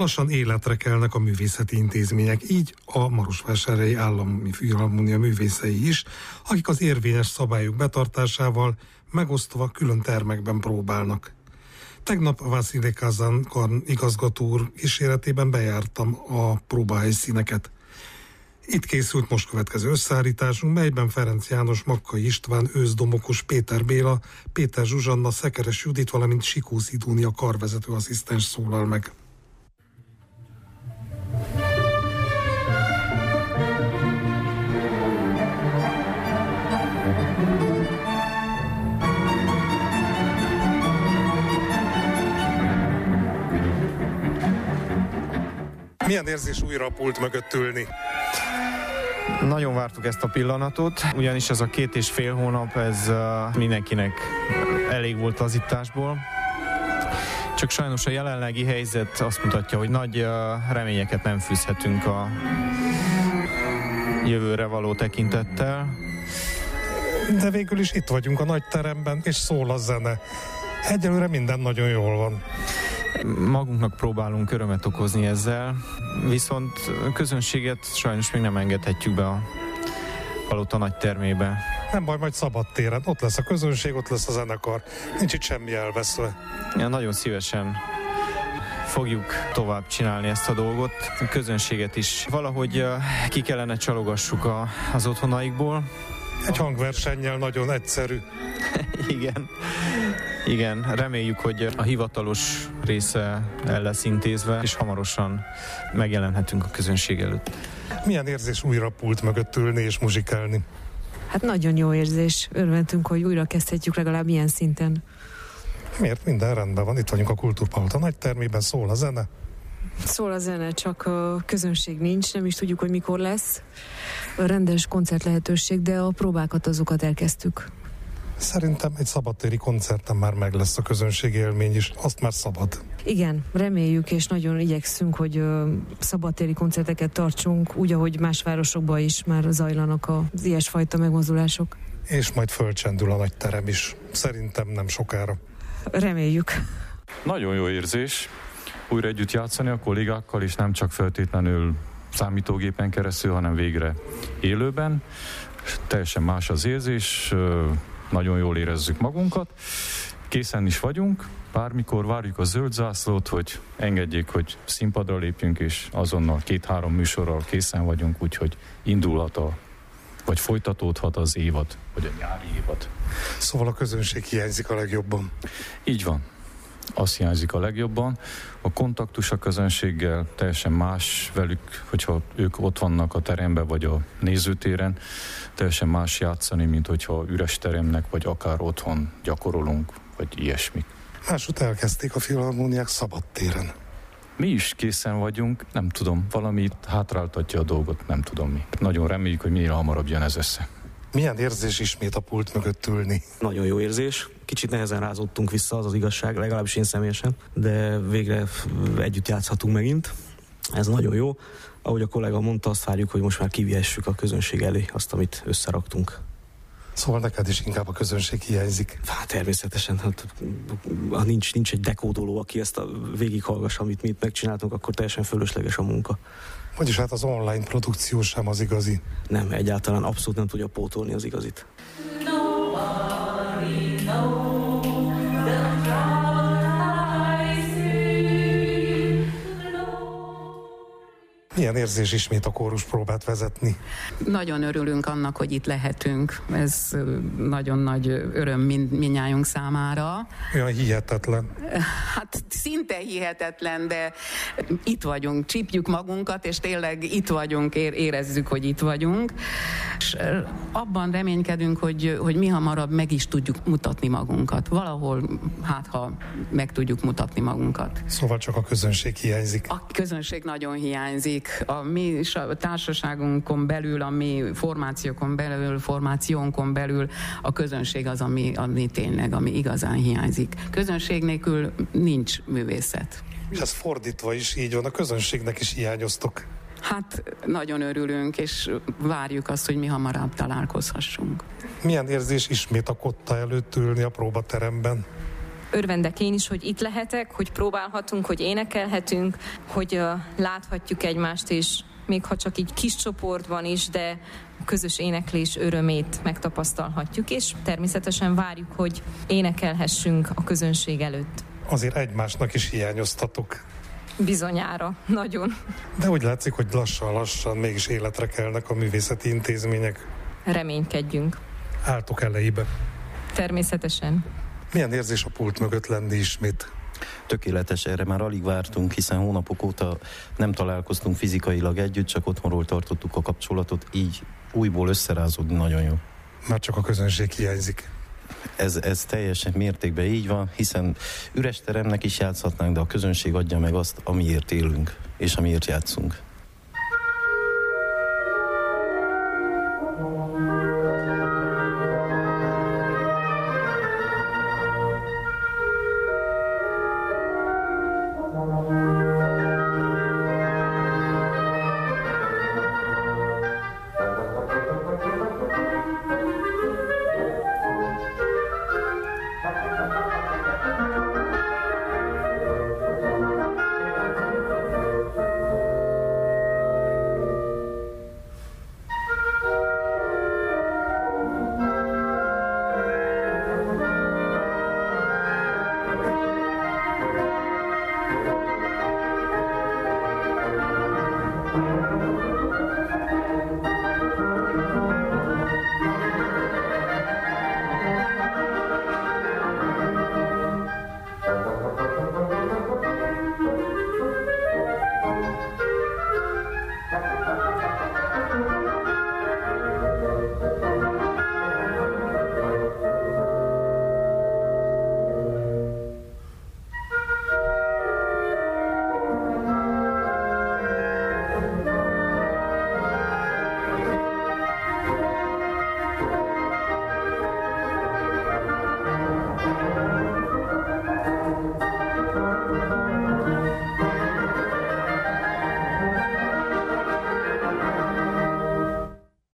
Lassan életre kelnek a művészeti intézmények, így a Marosvásárhelyi Állami Filharmónia művészei is, akik az érvényes szabályok betartásával megosztva külön termekben próbálnak. Tegnap Vasilij Kazan igazgató úr kíséretében bejártam a próbahelyszíneket. Itt készült most következő összeállításunk, melyben Ferenc János, Makkai István, Ősz Domokos, Péter Béla, Péter Zsuzsanna, Szekeres Judit, valamint Sikó Szidónia karvezető asszisztens szólal meg. Milyen érzés újra a pult mögött ülni? Nagyon vártuk ezt a pillanatot, ugyanis ez a 2,5 hónap, ez mindenkinek elég volt lazításból. Csak sajnos a jelenlegi helyzet azt mutatja, hogy nagy reményeket nem fűzhetünk a jövőre való tekintettel. De végül is itt vagyunk a nagy teremben, és szól a zene. Egyelőre minden nagyon jól van. Magunknak próbálunk örömet okozni ezzel, viszont közönséget sajnos még nem engedhetjük be a palota nagy termébe. Nem baj, majd szabadtéren. Ott lesz a közönség, ott lesz a zenekar. Nincs itt semmi elveszve. Ja, nagyon szívesen fogjuk tovább csinálni ezt a dolgot. A közönséget is valahogy ki kellene csalogassuk az otthonaikból. Egy hangversennyel nagyon egyszerű. Igen, reméljük, hogy a hivatalos része el lesz intézve, és hamarosan megjelenhetünk a közönség előtt. Milyen érzés újra a pult mögött ülni és muzsikálni? Hát nagyon jó érzés. Örvendünk, hogy újra kezdhetjük legalább ilyen szinten. Miért? Minden rendben van. Itt vagyunk a Kultúrpalota nagy termében, szól a zene. Szól a zene, csak a közönség nincs, nem is tudjuk, hogy mikor lesz a rendes koncert lehetőség, de a próbákat azokat elkezdtük. Szerintem egy szabadtéri koncerten már meg lesz a közönség élmény is, azt már szabad. Igen, reméljük, és nagyon igyekszünk, hogy szabadtéri koncerteket tartsunk, úgy, ahogy más városokban is már zajlanak az ilyesfajta megmozdulások. És majd fölcsendül a nagy terem is. Szerintem nem sokára. Reméljük. Nagyon jó érzés újra együtt játszani a kollégákkal, és nem csak feltétlenül számítógépen keresztül, hanem végre élőben. Teljesen más az érzés, nagyon jól érezzük magunkat, készen is vagyunk, bármikor várjuk a zöld zászlót, hogy engedjék, hogy színpadra lépjünk, és azonnal 2-3 műsorral készen vagyunk, úgyhogy indulhat vagy folytatódhat az évad, vagy a nyári évad. Szóval a közönség hiányzik a legjobban. Így van. Azt hiányzik a legjobban. A kontaktus a közönséggel teljesen más velük, hogyha ők ott vannak a teremben, vagy a nézőtéren, teljesen más játszani, mint hogyha üres teremnek, vagy akár otthon gyakorolunk, vagy ilyesmik. Másút elkezdték a filharmóniák szabadtéren. Mi is készen vagyunk, nem tudom, valami hátráltatja a dolgot, nem tudom mi. Nagyon reméljük, hogy minél hamarabb jön ez össze. Milyen érzés ismét a pult mögött ülni? Nagyon jó érzés. Kicsit nehezen rázódtunk vissza, az igazság, legalábbis én személyesen, de végre együtt játszhatunk megint. Ez nagyon jó. Ahogy a kollega mondta, azt várjuk, hogy most már kivihessük a közönség elé azt, amit összeraktunk. Szóval neked is inkább a közönség hiányzik? Hát természetesen, ha nincs egy dekódoló, aki ezt végighallgassa, amit mi itt megcsináltunk, akkor teljesen fölösleges a munka. Vagyis hát az online produkció sem az igazi? Nem, egyáltalán abszolút nem tudja pótolni az igazit. Milyen érzés ismét a kóruspróbát vezetni? Nagyon örülünk annak, hogy itt lehetünk. Ez nagyon nagy öröm mindnyájunk számára. Olyan hihetetlen. Hát szinte hihetetlen, de itt vagyunk, csípjük magunkat, és tényleg itt vagyunk, érezzük, hogy itt vagyunk. És abban reménykedünk, hogy mi hamarabb meg is tudjuk mutatni magunkat. Valahol, ha meg tudjuk mutatni magunkat. Szóval csak a közönség hiányzik. A közönség nagyon hiányzik. A mi társaságunkon belül, a mi formációnkon belül a közönség az, ami tényleg, ami igazán hiányzik. Közönség nélkül nincs művészet. És ez fordítva is így van, a közönségnek is hiányoztok. Hát nagyon örülünk, és várjuk azt, hogy mi hamarabb találkozhassunk. Milyen érzés ismét a kotta előtt ülni a próbateremben? örvendek én is, hogy itt lehetek, hogy próbálhatunk, hogy énekelhetünk, hogy láthatjuk egymást, és még ha csak így kis csoportban is, de a közös éneklés örömét megtapasztalhatjuk, és természetesen várjuk, hogy énekelhessünk a közönség előtt. Azért egymásnak is hiányoztatok. Bizonyára, nagyon. De úgy látszik, hogy lassan mégis életre kelnek a művészeti intézmények. Reménykedjünk. Álltok elejébe. Természetesen. Milyen érzés a pult mögött lenni ismét? Tökéletes, erre már alig vártunk, hiszen hónapok óta nem találkoztunk fizikailag együtt, csak otthonról tartottuk a kapcsolatot, így újból összerázódni nagyon jó. Már csak a közönség hiányzik. Ez teljesen mértékben így van, hiszen üres teremnek is játszhatnánk, de a közönség adja meg azt, amiért élünk, és amiért játszunk.